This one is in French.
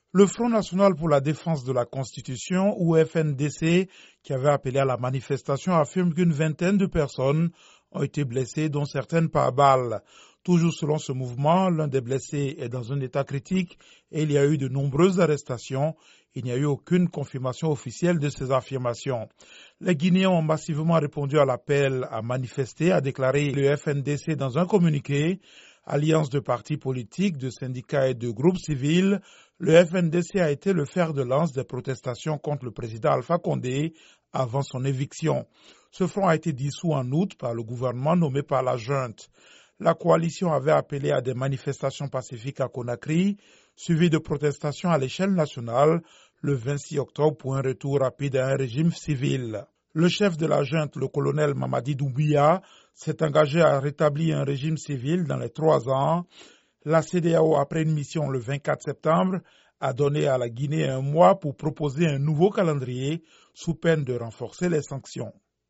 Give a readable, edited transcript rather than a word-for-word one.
Le Front national pour la défense de la Constitution, ou FNDC, qui avait appelé à la manifestation, affirme qu'une vingtaine de personnes ont été blessées, dont certaines par balle. Toujours selon ce mouvement, l'un des blessés est dans un état critique et il y a eu de nombreuses arrestations. Il n'y a eu aucune confirmation officielle de ces affirmations. Les Guinéens ont massivement répondu à l'appel à manifester, a déclaré le FNDC dans un communiqué. Alliance de partis politiques, de syndicats et de groupes civils, le FNDC a été le fer de lance des protestations contre le président Alpha Condé avant son éviction. Ce front a été dissous en août par le gouvernement nommé par la junte. La coalition avait appelé à des manifestations pacifiques à Conakry, suivies de protestations à l'échelle nationale le 26 octobre pour un retour rapide à un régime civil. Le chef de la junte, le colonel Mamadi Doumbouya, s'est engagé à rétablir un régime civil dans les 3 ans. La CEDEAO, après une mission le 24 septembre, a donné à la Guinée un mois pour proposer un nouveau calendrier sous peine de renforcer les sanctions.